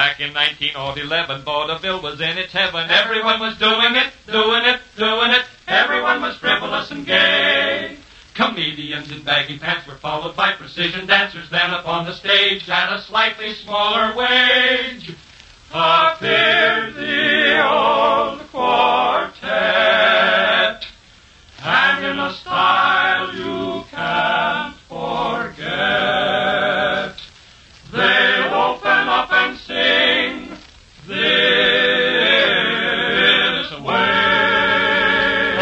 Back in 1911, vaudeville was in its heaven. Everyone was doing it, doing it, doing it. Everyone was frivolous and gay. Comedians in baggy pants were followed by precision dancers. Then upon the stage at a slightly smaller wage appeared the old quartet. And in a style you can't forget, they open up and sing this way.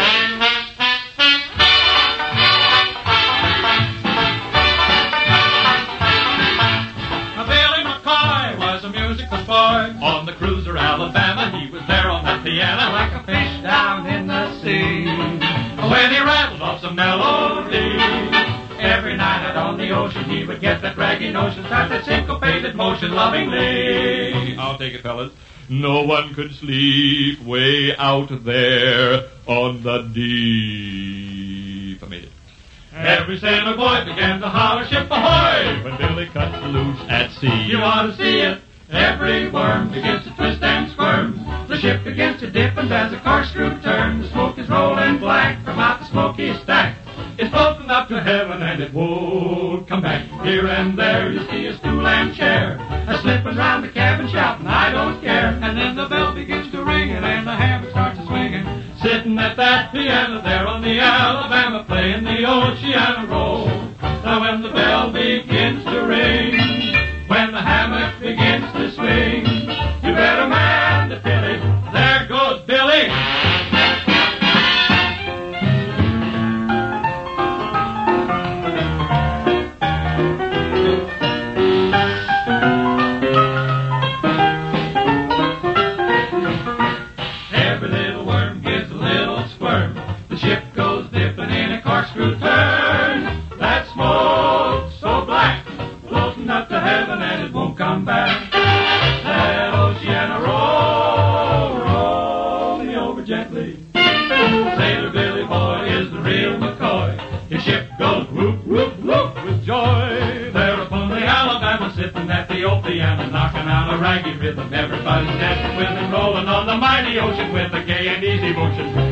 Billy McCoy was a musical boy on the cruiser Alabama. He was there on the piano like a fish down in the sea. When he rattled off some melody, every night out on the ocean he would get that raggy notion, start that syncopated motion lovingly. I'll take it, fellas. No one could sleep way out there on the deep. I made it. Every sailor boy began to holler, ship ahoy, when Billy cuts loose at sea. You ought to see it. Every worm begins to twist and squirm. The ship begins to dip, and as the corkscrew turns, the smoke is rolling black from out the smoky stack. It's floating up to heaven, and it won't come back. Here and there you see a stool and chair, a slipping round the cabin shouting, I don't care. And then the bell begins to ringing, and the hammer starts a swinging. Sitting at that piano there on the Alabama, playing the Oceana roll. Now when the bell begins to ring, when the hammock begins to swing, you better man the Billy. There goes Billy. Every little worm gives a little squirm. The ship goes dipping in a corkscrew turn. That smoke so black, floating up to heaven and it won't come back. That Oceana roll, roll me over gently. Sailor Billy boy is the real McCoy. His ship goes whoop, whoop, whoop with joy. There upon the Alabama, sipping at the old piano, knocking out a raggy rhythm. Everybody's dancing with him, rolling on the mighty ocean with a gay and easy motion.